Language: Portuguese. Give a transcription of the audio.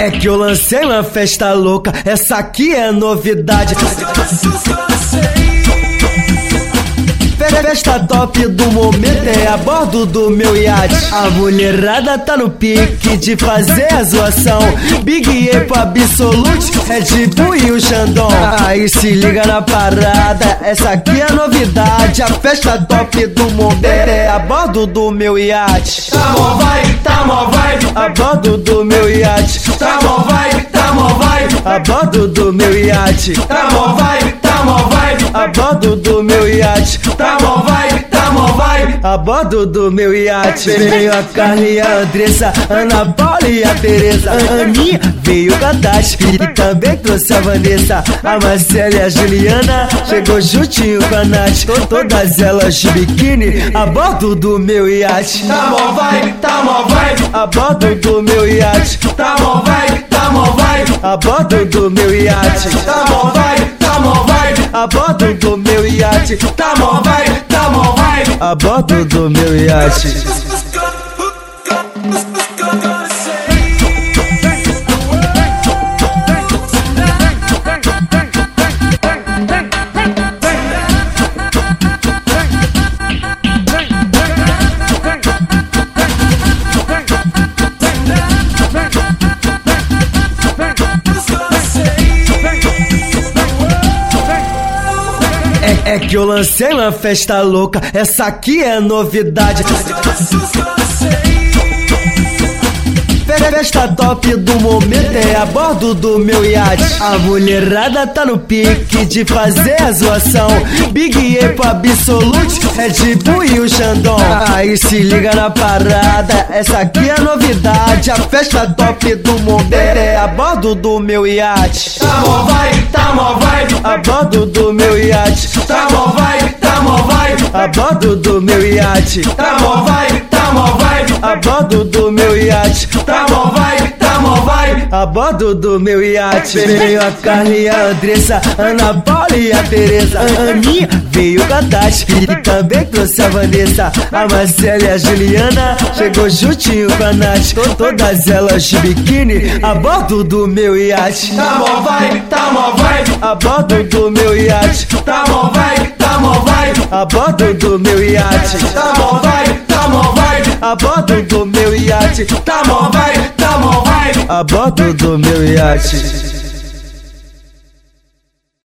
É que eu lancei uma festa louca, essa aqui é novidade. Festa top do momento é a bordo do meu iate. A mulherada tá no pique de fazer a zoação. Big Epo Absolute, Red Bull e o Xandão. Aí se liga na parada, essa aqui é a novidade. A festa top do momento é a bordo do meu iate. Tá mó vibe, tá mó vibe. A bordo do meu iate. Tá mó vibe, tá mó vibe. A bordo do meu iate. Tá mó vibe, tá mó vibe. A bordo do meu iate. Tá mó vibe, tá mó vibe. A bordo do meu iate. Veio a Carla e a Andressa, Ana Paula e a Tereza. A Aninha veio com a Tati e também trouxe a Vanessa. A Marcela e a Juliana chegou juntinho com a Nath. Todas elas de biquíni a bordo do meu iate. Tá mó vibe, tá mó vibe. A bordo do meu iate. Tá mó vibe, tá mó vibe. A bordo do meu iate. Tá mó vibe, tá mó vibe. A bordo do meu iate. Tá mó vibe, tá mó vibe. A bordo do meu iate. É que eu lancei uma festa louca, essa aqui é novidade. Festa top do momento é a bordo do meu iate. A mulherada tá no pique de fazer a zoação. Big Epo Absolute, Red Bull e o Xandão. Aí se liga na parada, essa aqui é a novidade. A festa top do momento é a bordo do meu iate. Tá mó vibe, tá mó vibe. A bordo do meu iate. Tá mó vibe, tá mó vibe. A bordo do meu iate. Tá mó vibe, tá mó vibe. A bordo do meu iate. Tá mó vibe, tá mó vibe. A bordo do meu iate. Veio a Carla e a Andressa, Ana Paula e a Tereza. A Aninha veio com a Tati e também trouxe a Vanessa. A Marcela e a Juliana chegou juntinho com a Nath. Todas elas de biquíni a bordo do meu iate. Tá mó vibe, tá mó vibe. A bordo do meu iate. Tá mó vibe, tá mó vibe. A bordo do meu iate. Tá mó vibe, tá mó vibe. A bordo do meu iate. Tá mó vibe, tá mó vibe. A bordo do meu iate.